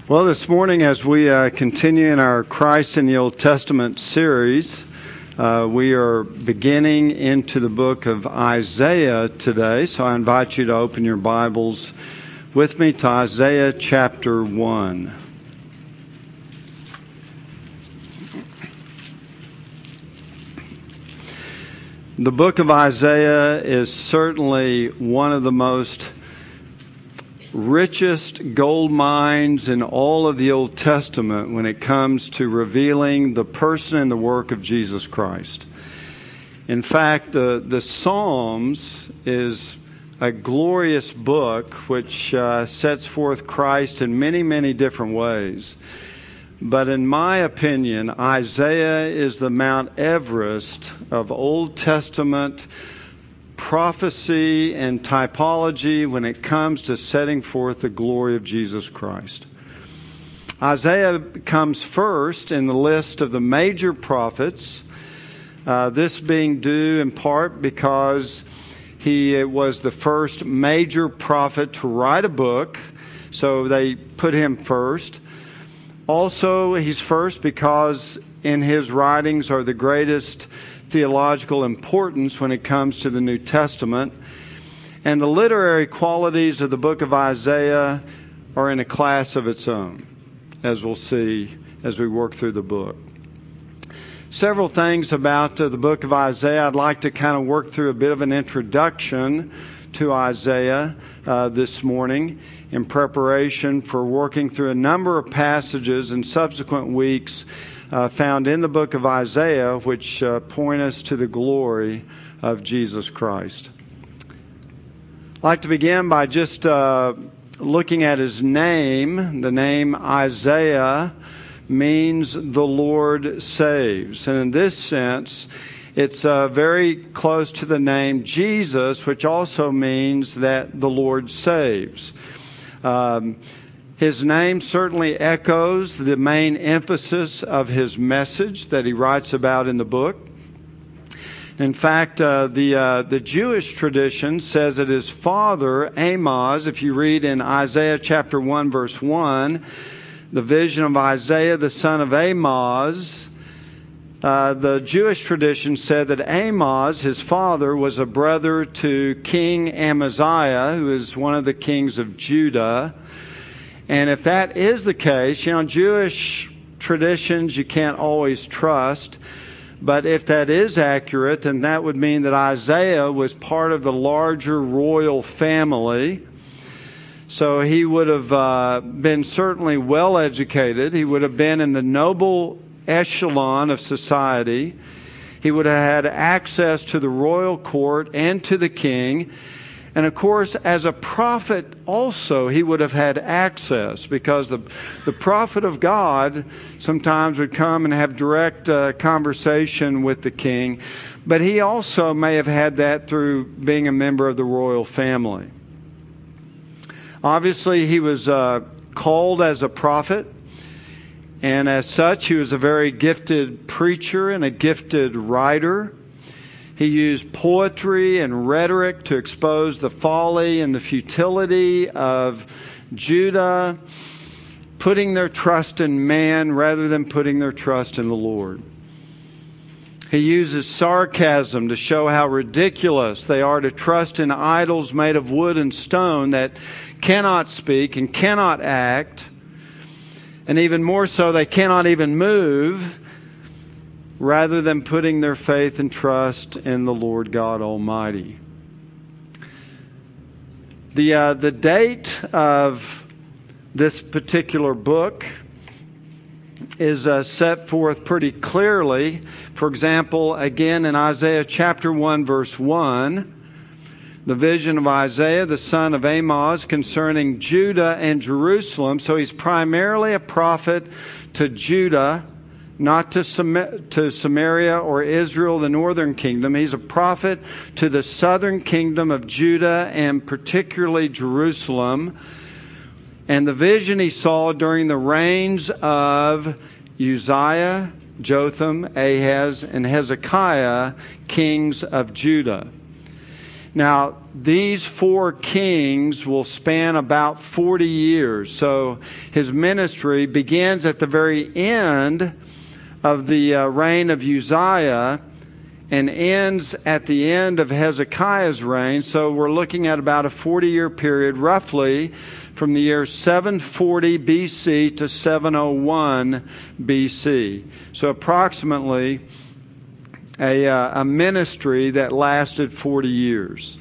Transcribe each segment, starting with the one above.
Well, this morning as we continue in our Christ in the Old Testament series, we are beginning into the book of Isaiah today. So I invite you to open your Bibles with me to Isaiah chapter 1. The book of Isaiah is certainly one of the most richest gold mines in all of the Old Testament when it comes to revealing the person and the work of Jesus Christ. In fact, the Psalms is a glorious book which sets forth Christ in many, many different ways. But in my opinion, Isaiah is the Mount Everest of Old Testament prophecy and typology when it comes to setting forth the glory of Jesus Christ. Isaiah comes first in the list of the major prophets, this being due in part because he was the first major prophet to write a book, so they put him first. Also, he's first because in his writings are the greatest theological importance when it comes to the New Testament. And the literary qualities of the book of Isaiah are in a class of its own, as we'll see as we work through the book. Several things about the book of Isaiah. I'd like to kind of work through a bit of an introduction to Isaiah this morning in preparation for working through a number of passages in subsequent weeks found in the book of Isaiah, which point us to the glory of Jesus Christ. I'd like to begin by just looking at his name. The name Isaiah means the Lord saves. And in this sense, it's very close to the name Jesus, which also means that the Lord saves. His name certainly echoes the main emphasis of his message that he writes about in the book. In fact, the Jewish tradition says that his father, Amoz, if you read in Isaiah chapter 1, verse 1, the vision of Isaiah, the son of Amoz, the Jewish tradition said that Amoz, his father, was a brother to King Amaziah, who is one of the kings of Judah. And if that is the case, Jewish traditions you can't always trust. But if that is accurate, then that would mean that Isaiah was part of the larger royal family. So he would have been certainly well educated. He would have been in the noble echelon of society. He would have had access to the royal court and to the king. And of course, as a prophet also, he would have had access, because the prophet of God sometimes would come and have direct conversation with the king. But he also may have had that through being a member of the royal family. Obviously, he was called as a prophet. And as such, he was a very gifted preacher and a gifted writer. He used poetry and rhetoric to expose the folly and the futility of Judah, putting their trust in man rather than putting their trust in the Lord. He uses sarcasm to show how ridiculous they are to trust in idols made of wood and stone that cannot speak and cannot act, and even more so, they cannot even move, rather than putting their faith and trust in the Lord God Almighty. The date of this particular book is set forth pretty clearly. For example, again in Isaiah chapter 1, verse 1, the vision of Isaiah, the son of Amoz, concerning Judah and Jerusalem. So he's primarily a prophet to Judah, not to Samaria or Israel, the northern kingdom. He's a prophet to the southern kingdom of Judah and particularly Jerusalem. And the vision he saw during the reigns of Uzziah, Jotham, Ahaz, and Hezekiah, kings of Judah. Now, these 4 kings will span about 40 years. So his ministry begins at the very end of the reign of Uzziah and ends at the end of Hezekiah's reign. So we're looking at about a 40-year period, roughly from the year 740 BC to 701 BC. So approximately a ministry that lasted 40 years.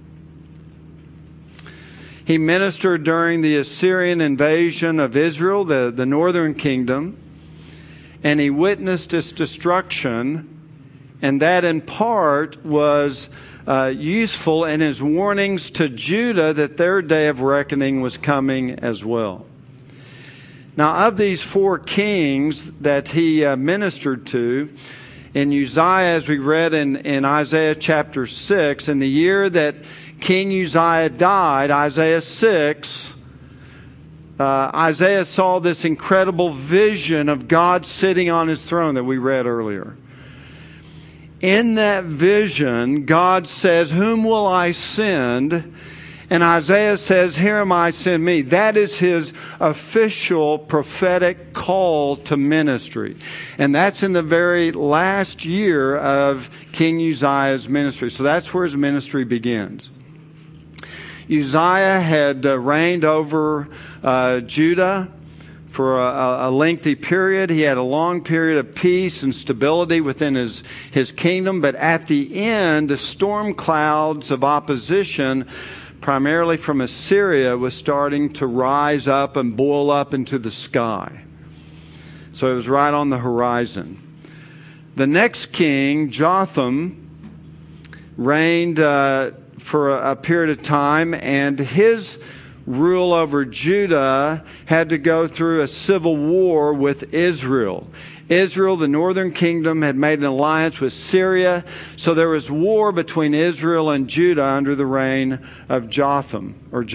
He ministered during the Assyrian invasion of Israel, the northern kingdom, and he witnessed its destruction, and that in part was useful in his warnings to Judah that their day of reckoning was coming as well. Now, of these 4 kings that he ministered to, in Uzziah, as we read in Isaiah chapter 6, in the year that King Uzziah died, Isaiah 6, Isaiah saw this incredible vision of God sitting on his throne that we read earlier. In that vision, God says, "Whom will I send?" And Isaiah says, "Here am I, send me." That is his official prophetic call to ministry. And that's in the very last year of King Uzziah's ministry. So that's where his ministry begins. Uzziah had reigned over Judah for a lengthy period. He had a long period of peace and stability within his kingdom. But at the end, the storm clouds of opposition, primarily from Assyria, was starting to rise up and boil up into the sky. So it was right on the horizon. The next king, Jotham, reigned for a period of time, and his rule over Judah had to go through a civil war with Israel. Israel, the northern kingdom, had made an alliance with Syria, so there was war between Israel and Judah under the reign of Jotham.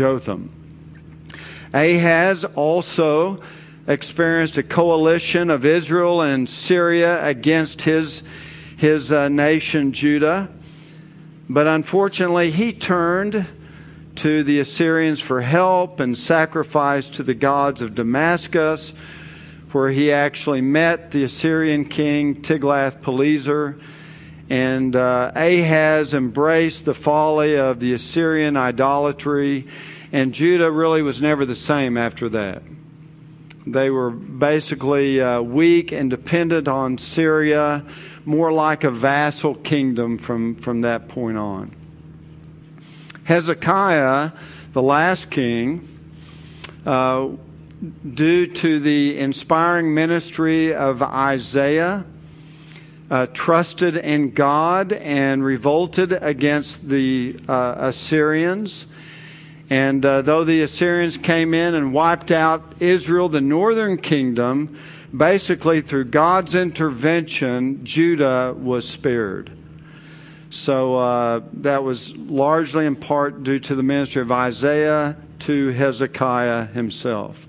Ahaz also experienced a coalition of Israel and Syria against his nation, Judah. But unfortunately, he turned to the Assyrians for help and sacrificed to the gods of Damascus, where he actually met the Assyrian king Tiglath-Pileser. And Ahaz embraced the folly of the Assyrian idolatry, and Judah really was never the same after that. They were basically weak and dependent on Syria, more like a vassal kingdom from that point on. Hezekiah, the last king, due to the inspiring ministry of Isaiah, trusted in God and revolted against the Assyrians. And though the Assyrians came in and wiped out Israel, the northern kingdom, basically through God's intervention, Judah was spared. So that was largely in part due to the ministry of Isaiah to Hezekiah himself.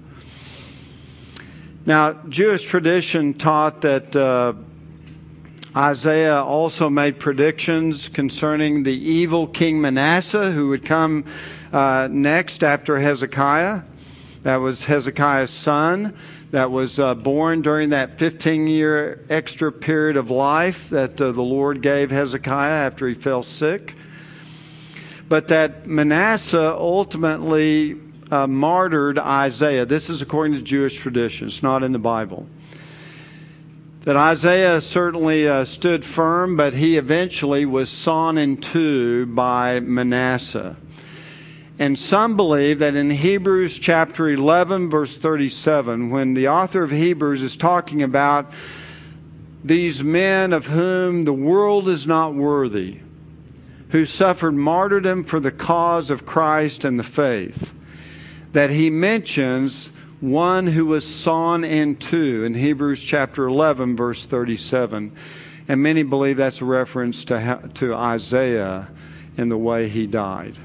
Now, Jewish tradition taught that Isaiah also made predictions concerning the evil King Manasseh, who would come next after Hezekiah. That was Hezekiah's son that was born during that 15-year extra period of life that the Lord gave Hezekiah after he fell sick. But that Manasseh ultimately martyred Isaiah. This is according to Jewish tradition. It's not in the Bible. That Isaiah certainly stood firm, but he eventually was sawn in two by Manasseh. And some believe that in Hebrews chapter 11, verse 37, when the author of Hebrews is talking about these men of whom the world is not worthy, who suffered martyrdom for the cause of Christ and the faith, that he mentions one who was sawn in two in Hebrews chapter 11, verse 37. And many believe that's a reference to Isaiah and the way he died.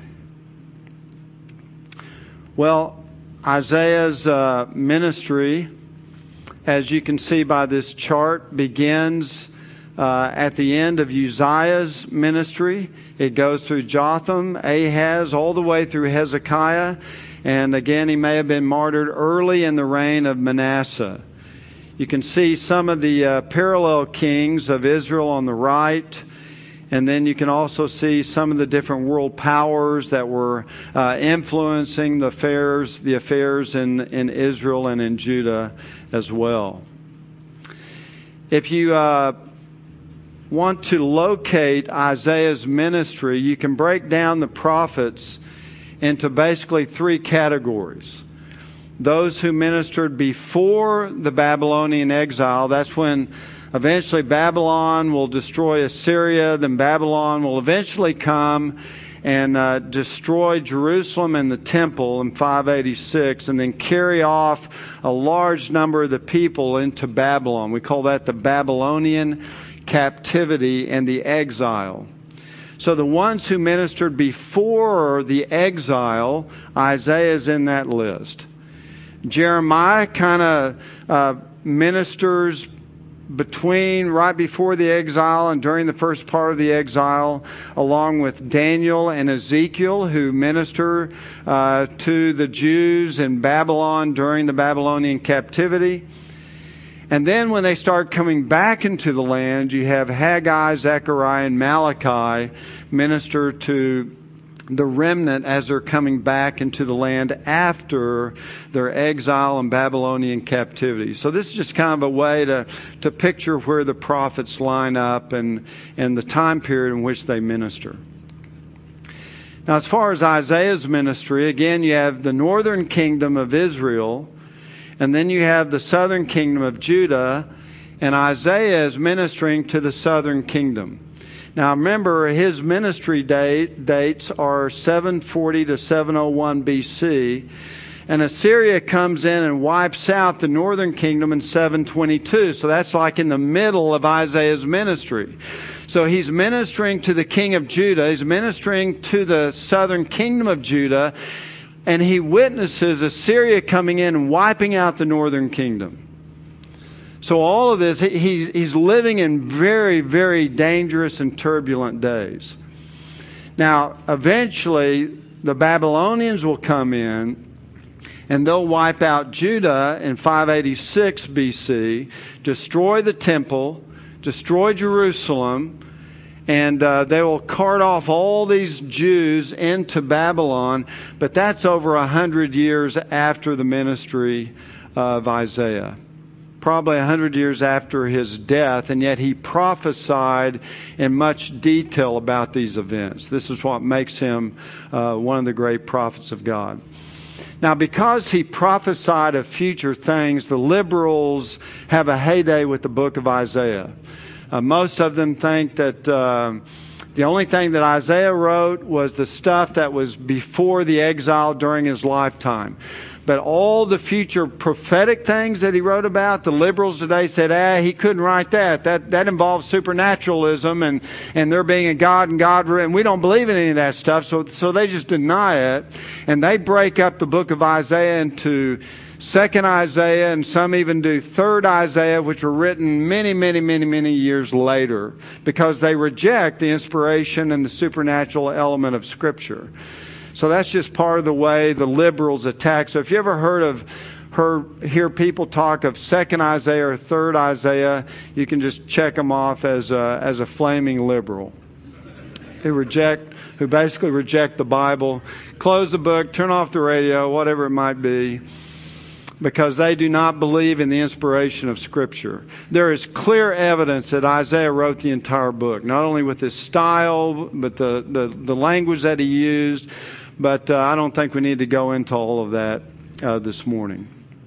Well, Isaiah's ministry, as you can see by this chart, begins at the end of Uzziah's ministry. It goes through Jotham, Ahaz, all the way through Hezekiah. And again, he may have been martyred early in the reign of Manasseh. You can see some of the parallel kings of Israel on the right. And then you can also see some of the different world powers that were influencing the affairs in Israel and in Judah as well. If you want to locate Isaiah's ministry, you can break down the prophets into basically three categories. Those who ministered before the Babylonian exile, that's when eventually Babylon will destroy Assyria, then Babylon will eventually come and destroy Jerusalem and the temple in 586, and then carry off a large number of the people into Babylon. We call that the Babylonian captivity and the exile. So the ones who ministered before the exile, Isaiah is in that list. Jeremiah kind of ministers right before the exile and during the first part of the exile, along with Daniel and Ezekiel, who minister to the Jews in Babylon during the Babylonian captivity. And then when they start coming back into the land, you have Haggai, Zechariah, and Malachi minister to the remnant as they're coming back into the land after their exile and Babylonian captivity. So this is just kind of a way to picture where the prophets line up and the time period in which they minister. Now, as far as Isaiah's ministry, again, you have the northern kingdom of Israel, and then you have the southern kingdom of Judah, and Isaiah is ministering to the southern kingdom. Now remember, his ministry dates are 740 to 701 BC, and Assyria comes in and wipes out the northern kingdom in 722. So that's like in the middle of Isaiah's ministry. So he's ministering to the king of Judah, he's ministering to the southern kingdom of Judah, and he witnesses Assyria coming in and wiping out the northern kingdom. So all of this, he's living in very, very dangerous and turbulent days. Now, eventually, the Babylonians will come in and they'll wipe out Judah in 586 BC, destroy the temple, destroy Jerusalem, and they will cart off all these Jews into Babylon. But that's over 100 years after the ministry of Isaiah. Probably 100 years after his death, and yet he prophesied in much detail about these events. This is what makes him one of the great prophets of God. Now, because he prophesied of future things, the liberals have a heyday with the book of Isaiah. Most of them think that the only thing that Isaiah wrote was the stuff that was before the exile during his lifetime. But all the future prophetic things that he wrote about, the liberals today said, he couldn't write that. That involves supernaturalism and there being a God and we don't believe in any of that stuff. So they just deny it. And they break up the book of Isaiah into 2nd Isaiah, and some even do 3rd Isaiah, which were written many, many, many, many years later, because they reject the inspiration and the supernatural element of Scripture. So that's just part of the way the liberals attack. So if you ever hear people talk of 2nd Isaiah or 3rd Isaiah, you can just check them off as a flaming liberal who basically reject the Bible, close the book, turn off the radio, whatever it might be, because they do not believe in the inspiration of Scripture. There is clear evidence that Isaiah wrote the entire book, not only with his style, but the language that he used. But I don't think we need to go into all of that this morning.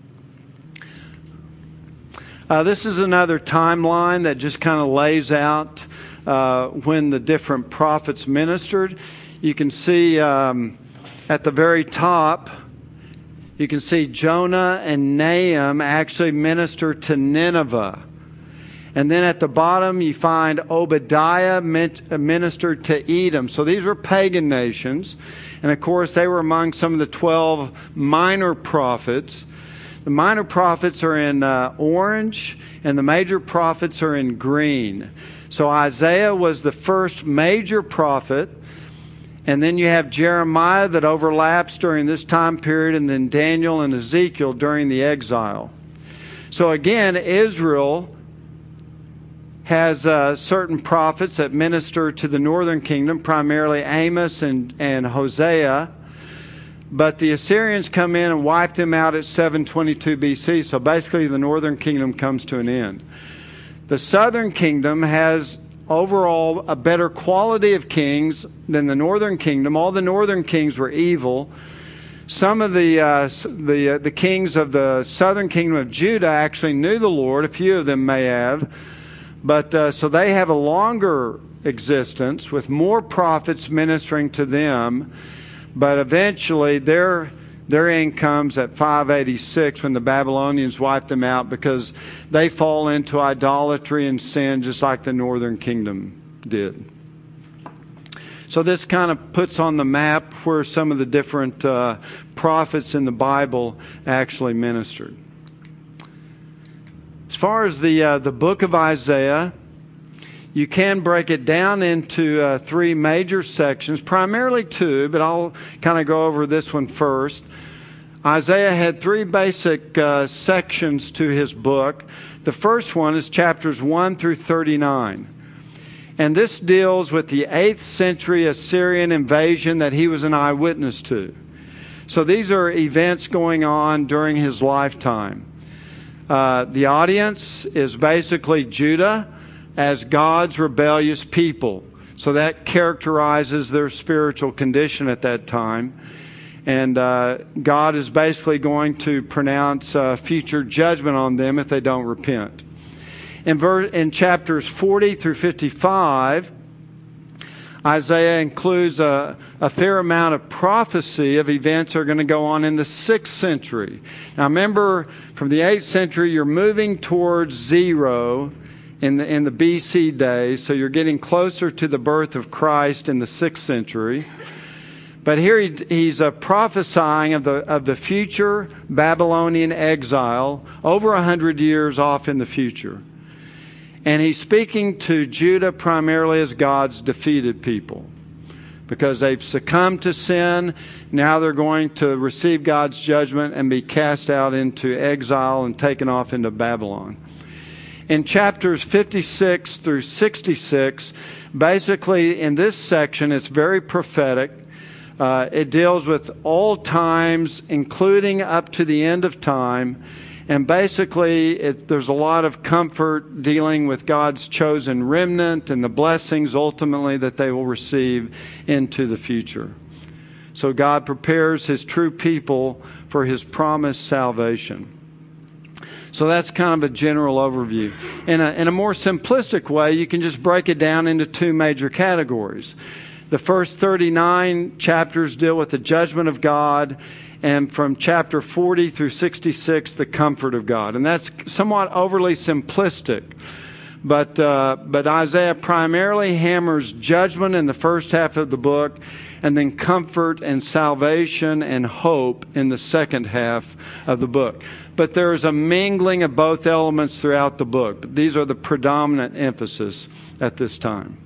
This is another timeline that just kind of lays out when the different prophets ministered. You can see at the very top, you can see Jonah and Nahum actually minister to Nineveh. And then at the bottom, you find Obadiah ministered to Edom. So these were pagan nations. And of course, they were among some of the 12 minor prophets. The minor prophets are in orange, and the major prophets are in green. So Isaiah was the first major prophet. And then you have Jeremiah that overlaps during this time period, and then Daniel and Ezekiel during the exile. So again, Israel has certain prophets that minister to the northern kingdom, primarily Amos and Hosea. But the Assyrians come in and wipe them out at 722 BC. So basically the northern kingdom comes to an end. The southern kingdom has overall a better quality of kings than the northern kingdom. All the northern kings were evil. Some of the kings of the southern kingdom of Judah actually knew the Lord. A few of them may have. But so they have a longer existence with more prophets ministering to them. But eventually their end comes at 586 when the Babylonians wipe them out, because they fall into idolatry and sin just like the northern kingdom did. So this kind of puts on the map where some of the different prophets in the Bible actually ministered. As far as the book of Isaiah, you can break it down into three major sections, primarily two, but I'll kind of go over this one first. Isaiah had three basic sections to his book. The first one is chapters 1 through 39. And this deals with the 8th century Assyrian invasion that he was an eyewitness to. So these are events going on during his lifetime. The audience is basically Judah as God's rebellious people. So that characterizes their spiritual condition at that time. And God is basically going to pronounce future judgment on them if they don't repent. In chapters 40 through 55, Isaiah includes a fair amount of prophecy of events that are going to go on in the 6th century. Now remember, from the 8th century, you're moving towards zero in the BC days, so you're getting closer to the birth of Christ in the 6th century. But here he's prophesying of the future Babylonian exile over 100 years off in the future. And he's speaking to Judah primarily as God's defeated people, because they've succumbed to sin. Now they're going to receive God's judgment and be cast out into exile and taken off into Babylon. In chapters 56 through 66, basically in this section, it's very prophetic. It deals with all times, including up to the end of time. And basically, there's a lot of comfort dealing with God's chosen remnant and the blessings ultimately that they will receive into the future. So God prepares His true people for His promised salvation. So that's kind of a general overview. In a more simplistic way, you can just break it down into two major categories. The first 39 chapters deal with the judgment of God, and from chapter 40 through 66, the comfort of God. And that's somewhat overly simplistic. But Isaiah primarily hammers judgment in the first half of the book, and then comfort and salvation and hope in the second half of the book. But there is a mingling of both elements throughout the book. But these are the predominant emphasis at this time.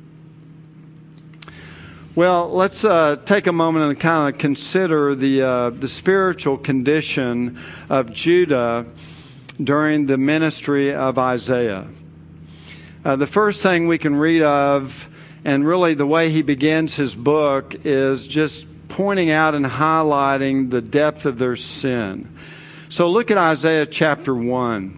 Well, let's take a moment and kind of consider the spiritual condition of Judah during the ministry of Isaiah. The first thing we can read of, and really the way he begins his book, is just pointing out and highlighting the depth of their sin. So look at Isaiah chapter 1.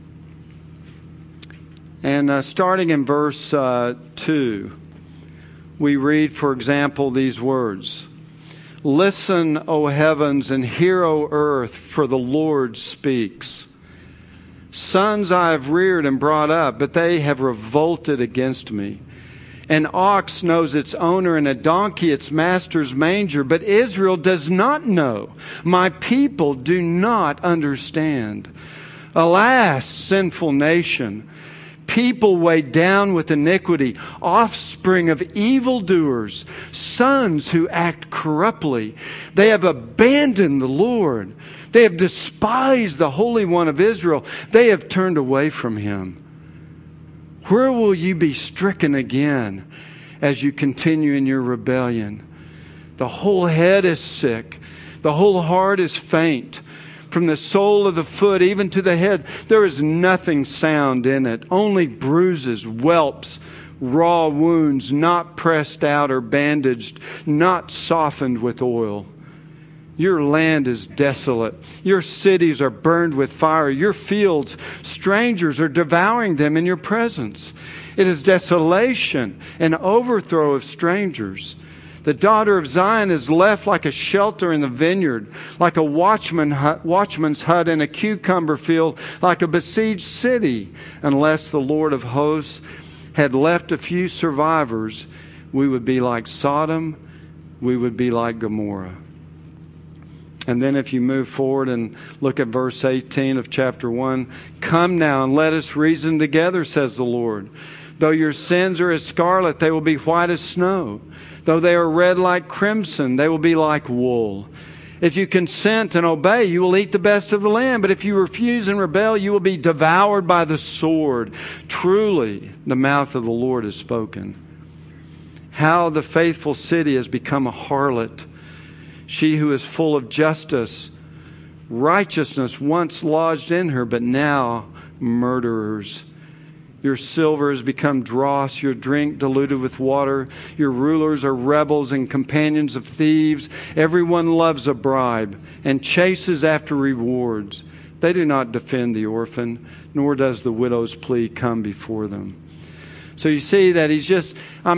And starting in verse 2. We read, for example, these words. Listen, O heavens, and hear, O earth, for the Lord speaks. Sons I have reared and brought up, but they have revolted against me. An ox knows its owner, and a donkey its master's manger, but Israel does not know. My people do not understand. Alas, sinful nation! People weighed down with iniquity, offspring of evildoers, sons who act corruptly. They have abandoned the Lord. They have despised the Holy One of Israel. They have turned away from Him. Where will you be stricken again as you continue in your rebellion? The whole head is sick. The whole heart is faint. From the sole of the foot even to the head, there is nothing sound in it. Only bruises, whelps, raw wounds, not pressed out or bandaged, not softened with oil. Your land is desolate. Your cities are burned with fire. Your fields, strangers are devouring them in your presence. It is desolation and overthrow of strangers. The daughter of Zion is left like a shelter in the vineyard, like a watchman's hut in a cucumber field, like a besieged city. Unless the Lord of hosts had left a few survivors, we would be like Sodom, we would be like Gomorrah. And then if you move forward and look at verse 18 of chapter 1, come now and let us reason together, says the Lord. Though your sins are as scarlet, they will be white as snow. Though they are red like crimson, they will be like wool. If you consent and obey, you will eat the best of the land. But if you refuse and rebel, you will be devoured by the sword. Truly, the mouth of the Lord has spoken. How the faithful city has become a harlot. She who is full of justice, righteousness once lodged in her, but now murderers. Your silver has become dross, your drink diluted with water. Your rulers are rebels and companions of thieves. Everyone loves a bribe and chases after rewards. They do not defend the orphan, nor does the widow's plea come before them. So you see that he just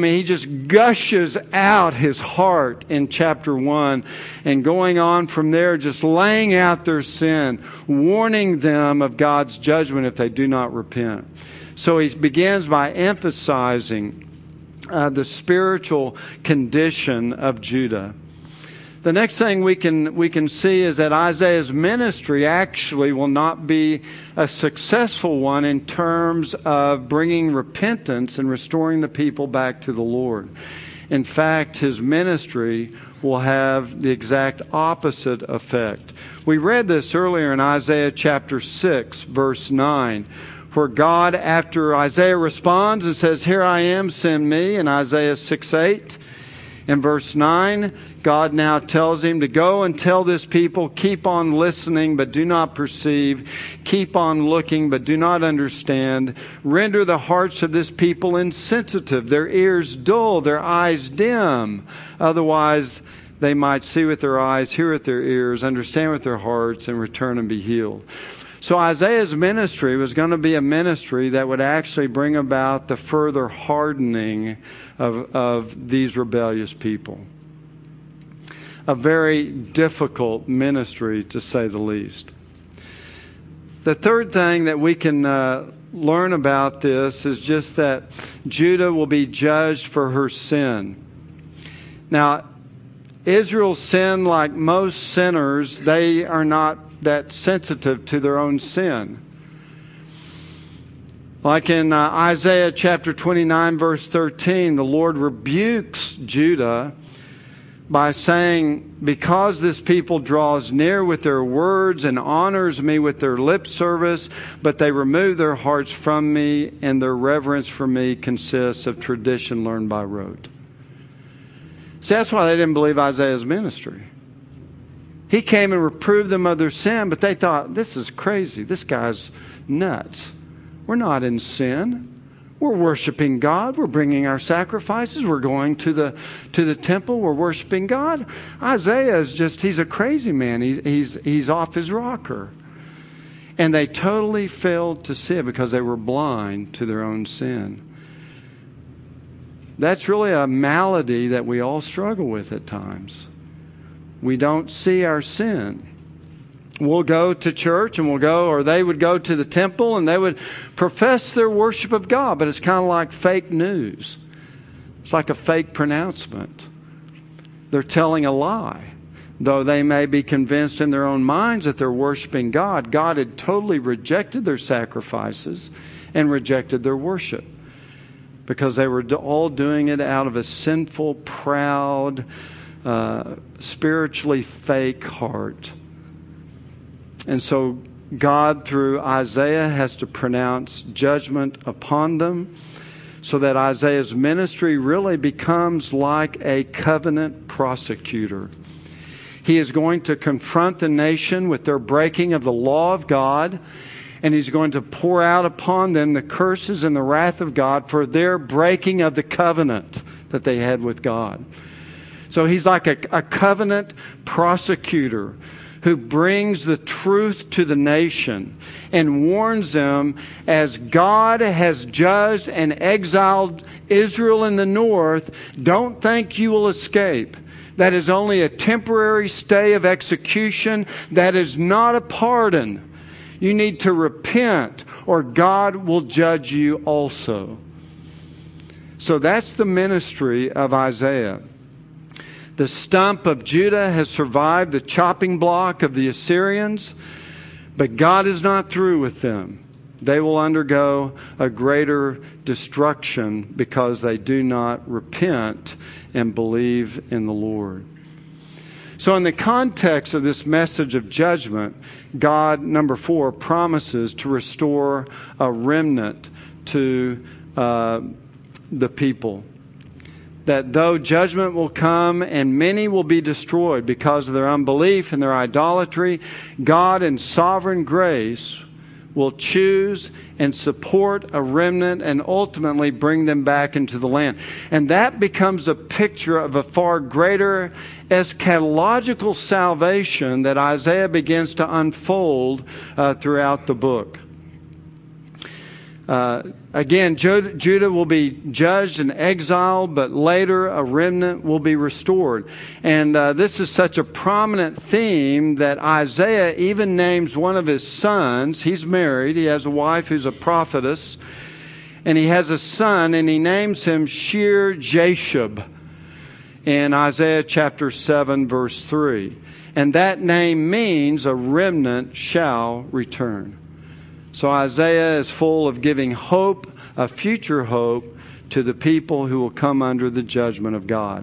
gushes out his heart in chapter 1 and going on from there, just laying out their sin, warning them of God's judgment if they do not repent. So he begins by emphasizing the spiritual condition of Judah. The next thing we can see is that Isaiah's ministry actually will not be a successful one in terms of bringing repentance and restoring the people back to the Lord. In fact, his ministry will have the exact opposite effect. We read this earlier in Isaiah chapter 6, verse 9, where God, after Isaiah responds and says, "Here I am, send me," in Isaiah 6:8. In verse 9, God now tells him to go and tell this people, keep on listening but do not perceive, keep on looking but do not understand, render the hearts of this people insensitive, their ears dull, their eyes dim. Otherwise they might see with their eyes, hear with their ears, understand with their hearts, and return and be healed. So Isaiah's ministry was going to be a ministry that would actually bring about the further hardening of these rebellious people. A very difficult ministry, to say the least. The third thing that we can learn about this is just that Judah will be judged for her sin. Now, Israel's sin, like most sinners, they are not that sensitive to their own sin. Like in Isaiah chapter 29, verse 13, the Lord rebukes Judah by saying, because this people draws near with their words and honors me with their lip service, but they remove their hearts from me, and their reverence for me consists of tradition learned by rote. See, that's why they didn't believe Isaiah's ministry. He came and reproved them of their sin, but they thought, this is crazy. This guy's nuts. We're not in sin. We're worshiping God. We're bringing our sacrifices. We're going to the temple. We're worshiping God. Isaiah is he's a crazy man. He's off his rocker. And they totally failed to see it because they were blind to their own sin. That's really a malady that we all struggle with at times. We don't see our sin. We'll go to church and they would go to the temple and they would profess their worship of God, but it's kind of like fake news. It's like a fake pronouncement. They're telling a lie. Though they may be convinced in their own minds that they're worshiping God, God had totally rejected their sacrifices and rejected their worship because they were all doing it out of a sinful, proud, spiritually fake heart. And so God, through Isaiah, has to pronounce judgment upon them, so that Isaiah's ministry really becomes like a covenant prosecutor. He is going to confront the nation with their breaking of the law of God, and he's going to pour out upon them the curses and the wrath of God for their breaking of the covenant that they had with God. So he's like a covenant prosecutor who brings the truth to the nation and warns them, as God has judged and exiled Israel in the north, don't think you will escape. That is only a temporary stay of execution. That is not a pardon. You need to repent, or God will judge you also. So that's the ministry of Isaiah. The stump of Judah has survived the chopping block of the Assyrians, but God is not through with them. They will undergo a greater destruction because they do not repent and believe in the Lord. So in the context of this message of judgment, God, number 4, promises to restore a remnant to the people. That though judgment will come and many will be destroyed because of their unbelief and their idolatry, God in sovereign grace will choose and support a remnant and ultimately bring them back into the land. And that becomes a picture of a far greater eschatological salvation that Isaiah begins to unfold throughout the book. Again, Judah will be judged and exiled, but later a remnant will be restored. And this is such a prominent theme that Isaiah even names one of his sons. He's married. He has a wife who's a prophetess. And he has a son, and he names him Shear-Jashub in Isaiah chapter 7, verse 3. And that name means a remnant shall return. So Isaiah is full of giving hope, a future hope, to the people who will come under the judgment of God.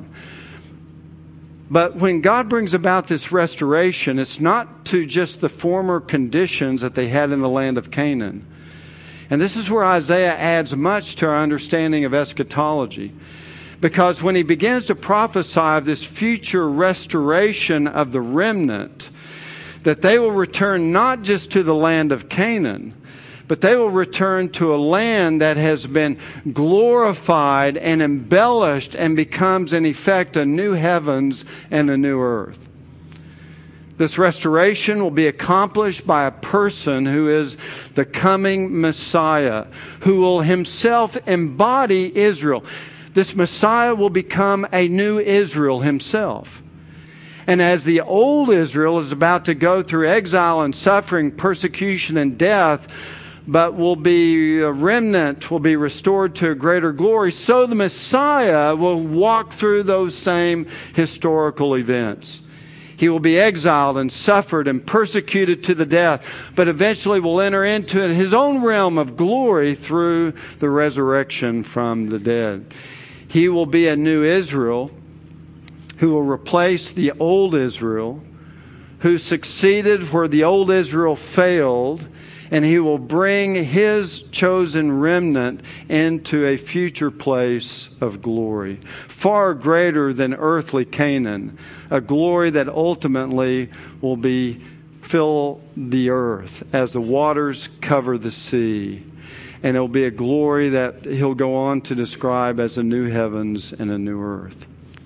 But when God brings about this restoration, it's not to just the former conditions that they had in the land of Canaan. And this is where Isaiah adds much to our understanding of eschatology. Because when he begins to prophesy of this future restoration of the remnant, that they will return not just to the land of Canaan, but they will return to a land that has been glorified and embellished and becomes, in effect, a new heavens and a new earth. This restoration will be accomplished by a person who is the coming Messiah, who will himself embody Israel. This Messiah will become a new Israel himself. And as the old Israel is about to go through exile and suffering, persecution and death, but will be a remnant, will be restored to a greater glory, so the Messiah will walk through those same historical events. He will be exiled and suffered and persecuted to the death, but eventually will enter into his own realm of glory through the resurrection from the dead. He will be a new Israel who will replace the old Israel, who succeeded where the old Israel failed, and he will bring his chosen remnant into a future place of glory, far greater than earthly Canaan, a glory that ultimately will be fill the earth as the waters cover the sea. And it will be a glory that he'll go on to describe as a new heavens and a new earth.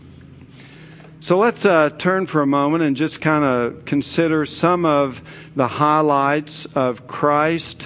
So let's turn for a moment and just kind of consider some of the highlights of Christ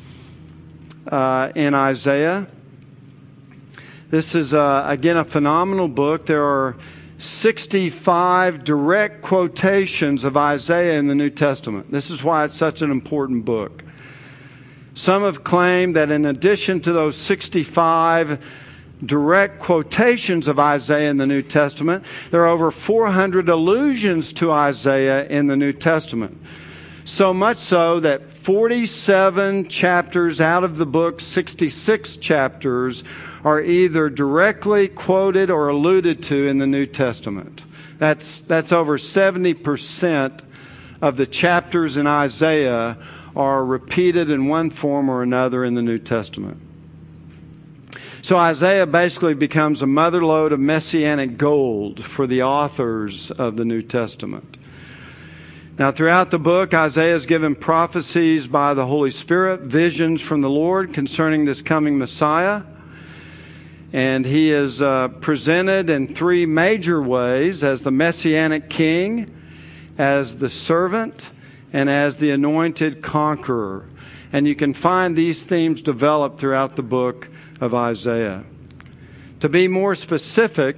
in Isaiah. This is, again, a phenomenal book. There are 65 direct quotations of Isaiah in the New Testament. This is why it's such an important book. Some have claimed that in addition to those 65 direct quotations of Isaiah in the New Testament, there are over 400 allusions to Isaiah in the New Testament. So much so that 47 chapters out of the book, 66 chapters, are either directly quoted or alluded to in the New Testament. That's over 70% of the chapters in Isaiah are repeated in one form or another in the New Testament. So Isaiah basically becomes a mother lode of messianic gold for the authors of the New Testament. Now, throughout the book, Isaiah is given prophecies by the Holy Spirit, visions from the Lord concerning this coming Messiah. And he is presented in three major ways: as the Messianic King, as the servant, and as the anointed conqueror. And you can find these themes developed throughout the book of Isaiah. To be more specific,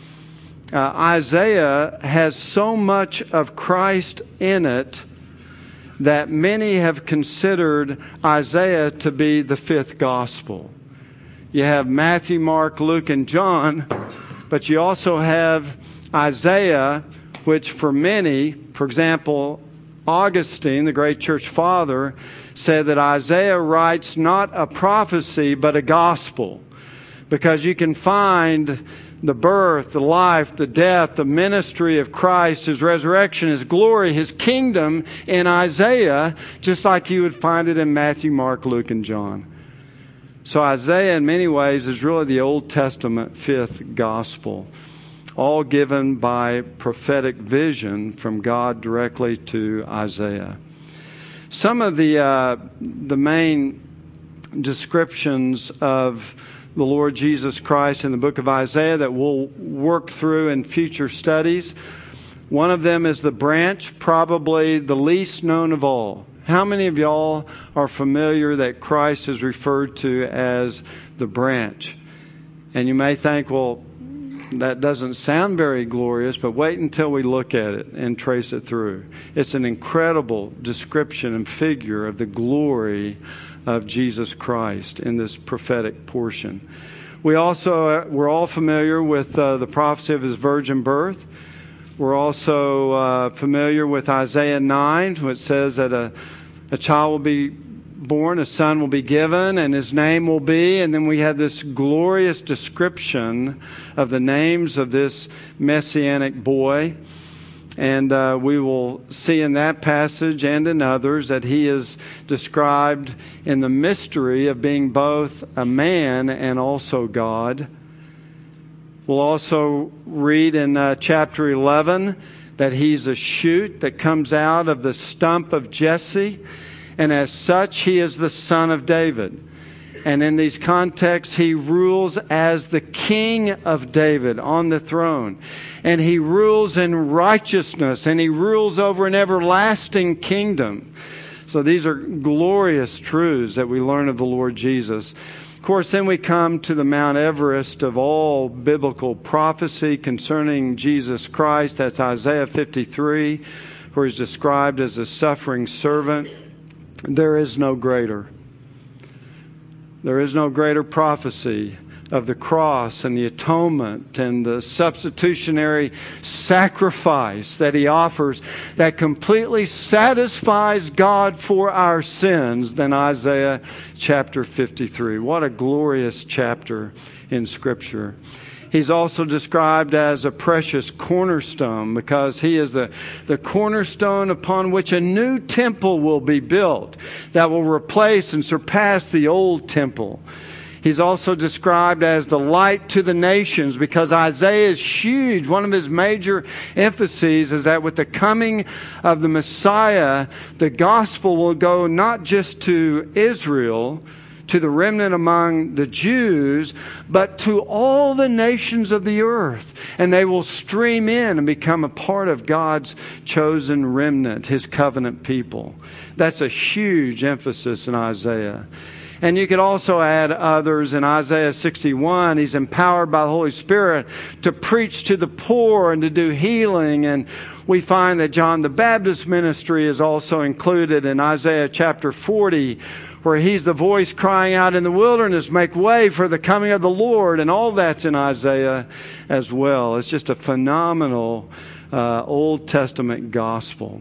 Isaiah has so much of Christ in it that many have considered Isaiah to be the fifth gospel. You have Matthew, Mark, Luke, and John, but you also have Isaiah, which for many, for example, Augustine, the great church father, said that Isaiah writes not a prophecy but a gospel, because you can find the birth, the life, the death, the ministry of Christ, His resurrection, His glory, His kingdom in Isaiah, just like you would find it in Matthew, Mark, Luke, and John. So Isaiah, in many ways, is really the Old Testament fifth gospel, all given by prophetic vision from God directly to Isaiah. Some of the main descriptions of the Lord Jesus Christ in the book of Isaiah that we'll work through in future studies. One of them is the branch, probably the least known of all. How many of y'all are familiar that Christ is referred to as the branch? And you may think, well, that doesn't sound very glorious, but wait until we look at it and trace it through. It's an incredible description and figure of the glory of Jesus Christ in this prophetic portion. We're all familiar with the prophecy of His virgin birth. We're also familiar with Isaiah 9, which says that a child will be born, a son will be given, and his name will be. And then we have this glorious description of the names of this messianic boy. And we will see in that passage and in others that he is described in the mystery of being both a man and also God. We'll also read in chapter 11 that he's a shoot that comes out of the stump of Jesse, and as such he is the son of David. And in these contexts, he rules as the King of David on the throne. And he rules in righteousness, and he rules over an everlasting kingdom. So these are glorious truths that we learn of the Lord Jesus. Of course, then we come to the Mount Everest of all biblical prophecy concerning Jesus Christ. That's Isaiah 53, where he's described as a suffering servant. There is no greater. There is no greater prophecy of the cross and the atonement and the substitutionary sacrifice that He offers that completely satisfies God for our sins than Isaiah chapter 53. What a glorious chapter in Scripture. He's also described as a precious cornerstone because He is the cornerstone upon which a new temple will be built that will replace and surpass the old temple. He's also described as the light to the nations because Isaiah is huge. One of his major emphases is that with the coming of the Messiah, the gospel will go not just to Israel, to the remnant among the Jews, but to all the nations of the earth. And they will stream in and become a part of God's chosen remnant, His covenant people. That's a huge emphasis in Isaiah. And you could also add others. In Isaiah 61, he's empowered by the Holy Spirit to preach to the poor and to do healing. And we find that John the Baptist's ministry is also included in Isaiah chapter 40, where he's the voice crying out in the wilderness, make way for the coming of the Lord. And all that's in Isaiah as well. It's just a phenomenal Old Testament gospel.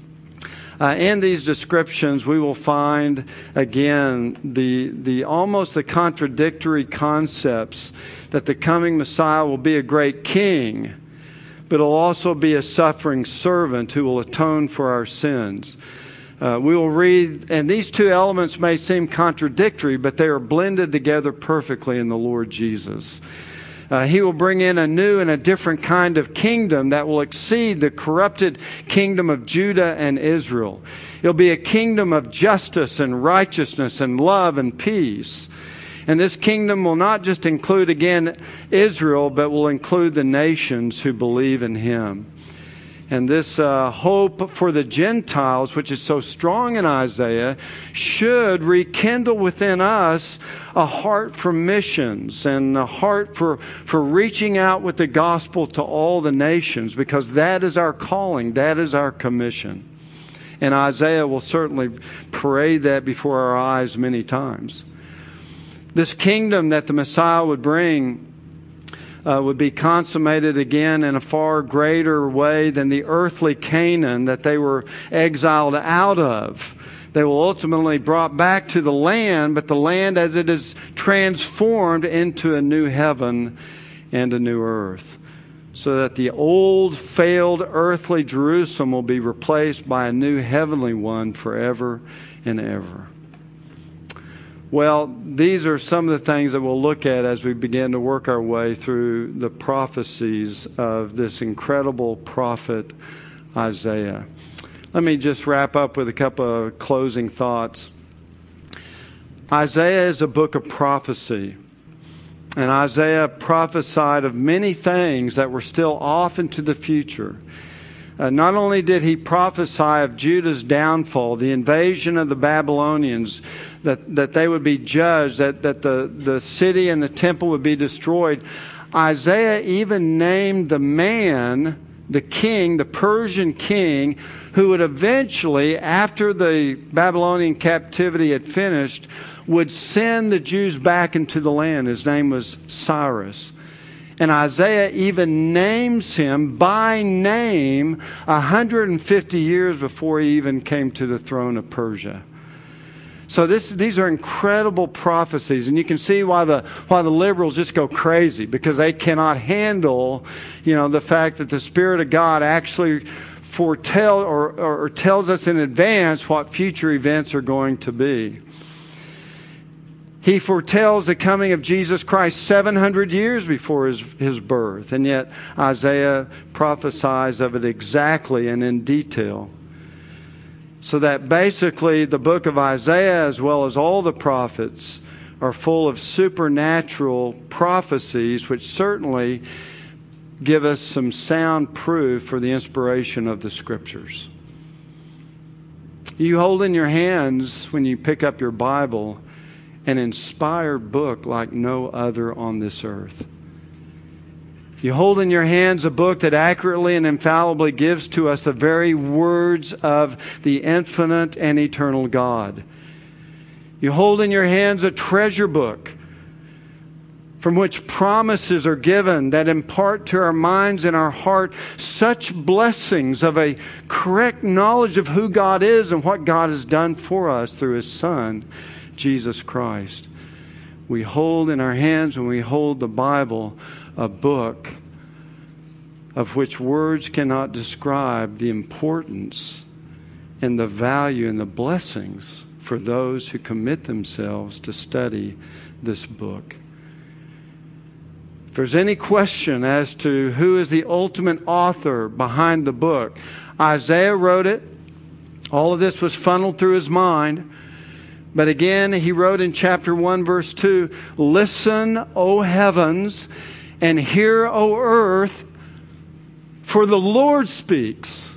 In these descriptions, we will find again the almost the contradictory concepts that the coming Messiah will be a great king, but he'll also be a suffering servant who will atone for our sins. We will read, and these two elements may seem contradictory, but they are blended together perfectly in the Lord Jesus. He will bring in a new and a different kind of kingdom that will exceed the corrupted kingdom of Judah and Israel. It'll be a kingdom of justice and righteousness and love and peace. And this kingdom will not just include, again, Israel, but will include the nations who believe in Him. And this hope for the Gentiles, which is so strong in Isaiah, should rekindle within us a heart for missions and a heart for reaching out with the gospel to all the nations, because that is our calling, that is our commission. And Isaiah will certainly parade that before our eyes many times. This kingdom that the Messiah would bring would be consummated again in a far greater way than the earthly Canaan that they were exiled out of. They will ultimately brought back to the land, but the land as it is transformed into a new heaven and a new earth, so that the old failed earthly Jerusalem will be replaced by a new heavenly one forever and ever. Well, these are some of the things that we'll look at as we begin to work our way through the prophecies of this incredible prophet Isaiah. Let me just wrap up with a couple of closing thoughts. Isaiah is a book of prophecy. And Isaiah prophesied of many things that were still off into the future. Not only did he prophesy of Judah's downfall, the invasion of the Babylonians, that they would be judged, that the city and the temple would be destroyed, Isaiah even named the man, the king, the Persian king, who would eventually, after the Babylonian captivity had finished, would send the Jews back into the land. His name was Cyrus. And Isaiah even names him by name 150 years before he even came to the throne of Persia. So these are incredible prophecies, and you can see why the liberals just go crazy, because they cannot handle, the fact that the Spirit of God actually foretell or tells us in advance what future events are going to be. He foretells the coming of Jesus Christ 700 years before his birth, and yet Isaiah prophesies of it exactly and in detail. So that basically the book of Isaiah, as well as all the prophets, are full of supernatural prophecies, which certainly give us some sound proof for the inspiration of the Scriptures. You hold in your hands, when you pick up your Bible, an inspired book like no other on this earth. You hold in your hands a book that accurately and infallibly gives to us the very words of the infinite and eternal God. You hold in your hands a treasure book from which promises are given that impart to our minds and our heart such blessings of a correct knowledge of who God is and what God has done for us through His Son, Jesus Christ. We hold in our hands, when we hold the Bible, a book of which words cannot describe the importance and the value and the blessings for those who commit themselves to study this book. If there's any question as to who is the ultimate author behind the book, Isaiah wrote it. All of this was funneled through his mind. But again, he wrote in chapter 1, verse 2, "Listen, O heavens, and hear, O earth, for the Lord speaks."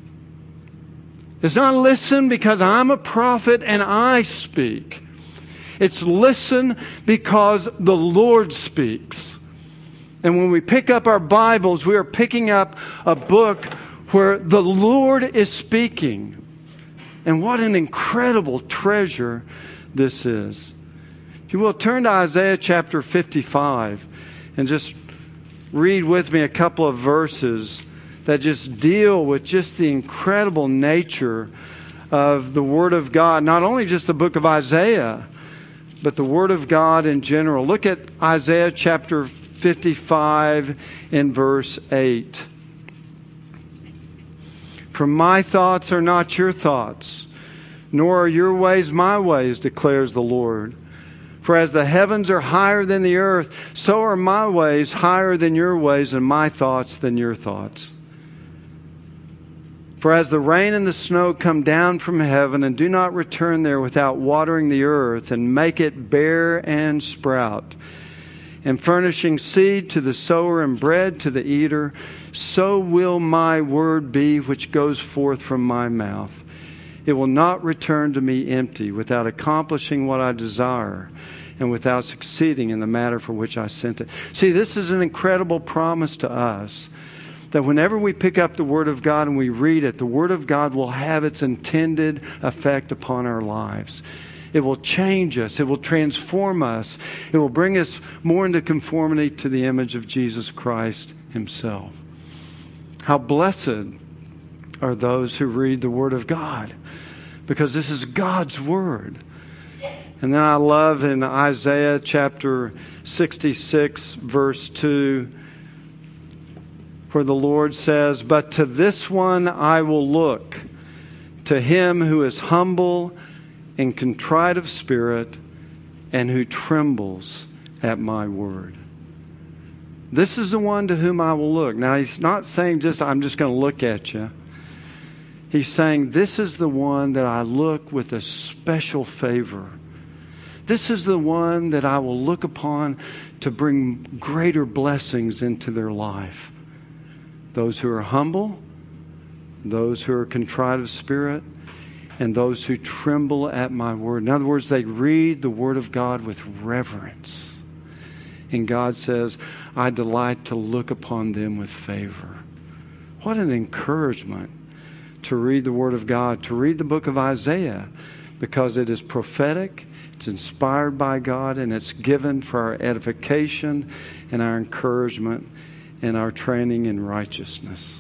It's not listen because I'm a prophet and I speak. It's listen because the Lord speaks. And when we pick up our Bibles, we are picking up a book where the Lord is speaking. And what an incredible treasure this is. If you will, turn to Isaiah chapter 55 and just read with me a couple of verses that just deal with just the incredible nature of the Word of God. Not only just the book of Isaiah, but the Word of God in general. Look at Isaiah chapter 55 in verse 8. "For my thoughts are not your thoughts, nor are your ways my ways, declares the Lord. For as the heavens are higher than the earth, so are my ways higher than your ways, and my thoughts than your thoughts. For as the rain and the snow come down from heaven and do not return there without watering the earth and make it bear and sprout, and furnishing seed to the sower and bread to the eater, so will my word be which goes forth from my mouth. It will not return to me empty, without accomplishing what I desire and without succeeding in the matter for which I sent it. See, this is an incredible promise to us, that whenever we pick up the Word of God and we read it, the Word of God will have its intended effect upon our lives. It will change us. It will transform us. It will bring us more into conformity to the image of Jesus Christ Himself. How blessed are those who read the Word of God, because this is God's Word. And then I love in Isaiah chapter 66, verse 2, where the Lord says, "But to this one I will look, to him who is humble and contrite of spirit, and who trembles at my word." This is the one to whom I will look. Now, He's not saying I'm just going to look at you. He's saying, this is the one that I look with a special favor. This is the one that I will look upon to bring greater blessings into their life. Those who are humble, those who are contrite of spirit, and those who tremble at my word. In other words, they read the Word of God with reverence. And God says, I delight to look upon them with favor. What an encouragement to read the Word of God, to read the book of Isaiah, because it is prophetic, it's inspired by God, and it's given for our edification and our encouragement and our training in righteousness.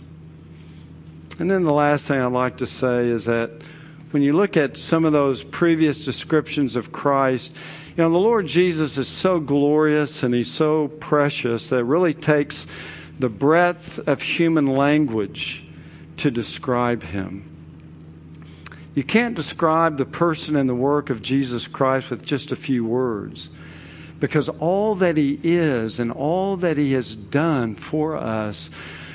And then the last thing I'd like to say is that when you look at some of those previous descriptions of Christ, the Lord Jesus is so glorious and He's so precious that it really takes the breadth of human language to describe Him. You can't describe the person and the work of Jesus Christ with just a few words, because all that He is and all that He has done for us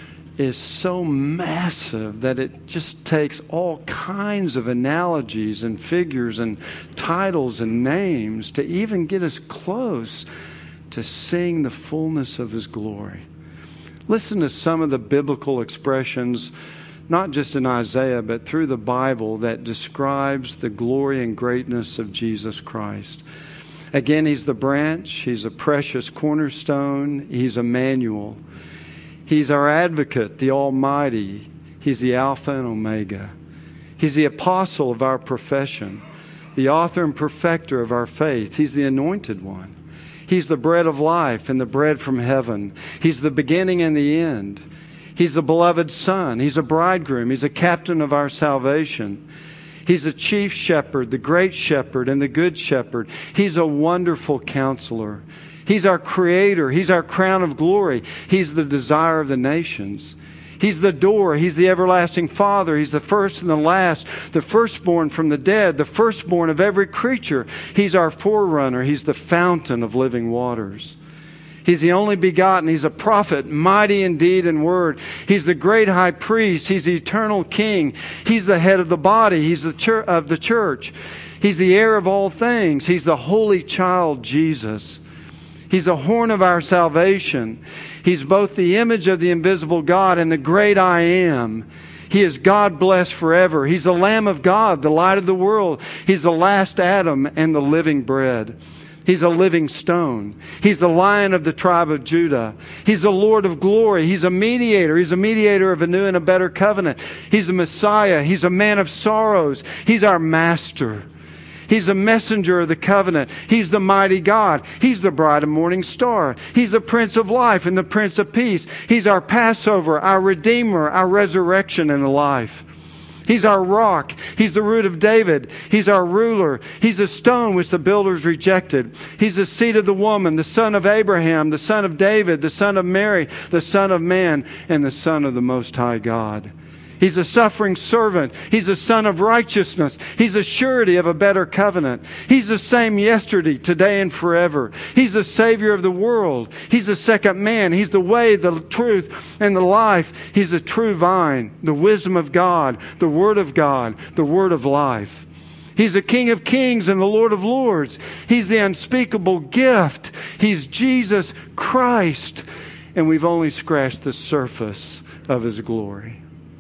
is so massive that it just takes all kinds of analogies and figures and titles and names to even get us close to seeing the fullness of His glory. Listen to some of the biblical expressions, not just in Isaiah, but through the Bible, that describes the glory and greatness of Jesus Christ. Again, He's the branch. He's a precious cornerstone. He's Emmanuel. He's our advocate, the Almighty. He's the Alpha and Omega. He's the apostle of our profession, the author and perfecter of our faith. He's the anointed one. He's the bread of life and the bread from heaven. He's the beginning and the end. He's the beloved Son. He's a bridegroom. He's a captain of our salvation. He's the chief shepherd, the great shepherd, and the good shepherd. He's a wonderful counselor. He's our creator. He's our crown of glory. He's the desire of the nations. He's the door. He's the everlasting Father. He's the first and the last, the firstborn from the dead, the firstborn of every creature. He's our forerunner. He's the fountain of living waters. He's the only begotten. He's a prophet, mighty in deed and word. He's the great high priest. He's the eternal king. He's the head of the body. He's the of the church. He's the heir of all things. He's the holy child, Jesus. He's the horn of our salvation. He's both the image of the invisible God and the great I am. He is God blessed forever. He's the Lamb of God, the light of the world. He's the last Adam and the living bread. He's a living stone. He's the Lion of the tribe of Judah. He's the Lord of glory. He's a mediator. He's a mediator of a new and a better covenant. He's the Messiah. He's a man of sorrows. He's our master. He's the messenger of the covenant. He's the mighty God. He's the bright and morning star. He's the Prince of life and the Prince of peace. He's our Passover, our Redeemer, our resurrection and life. He's our rock. He's the root of David. He's our ruler. He's a stone which the builders rejected. He's the seed of the woman, the son of Abraham, the son of David, the son of Mary, the son of man, and the son of the Most High God. He's a suffering servant. He's a son of righteousness. He's a surety of a better covenant. He's the same yesterday, today, and forever. He's the Savior of the world. He's the second man. He's the way, the truth, and the life. He's the true vine, the wisdom of God, the Word of God, the Word of life. He's the King of kings and the Lord of lords. He's the unspeakable gift. He's Jesus Christ. And we've only scratched the surface of His glory.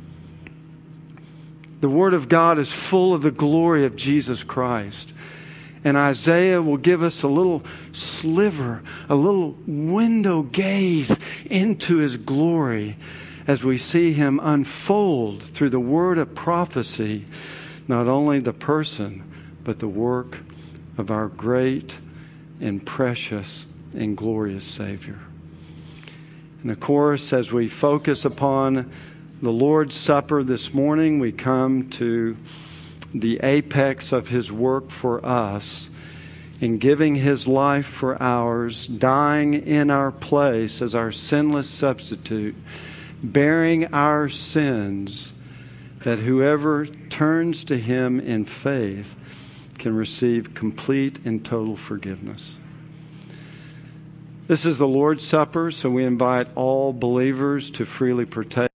The Word of God is full of the glory of Jesus Christ. And Isaiah will give us a little sliver, a little window gaze into His glory as we see Him unfold through the word of prophecy, not only the person, but the work of our great and precious and glorious Savior. And of course, as we focus upon the Lord's Supper this morning, we come to the apex of His work for us in giving His life for ours, dying in our place as our sinless substitute, bearing our sins, that whoever turns to Him in faith can receive complete and total forgiveness. This is the Lord's Supper, so we invite all believers to freely partake.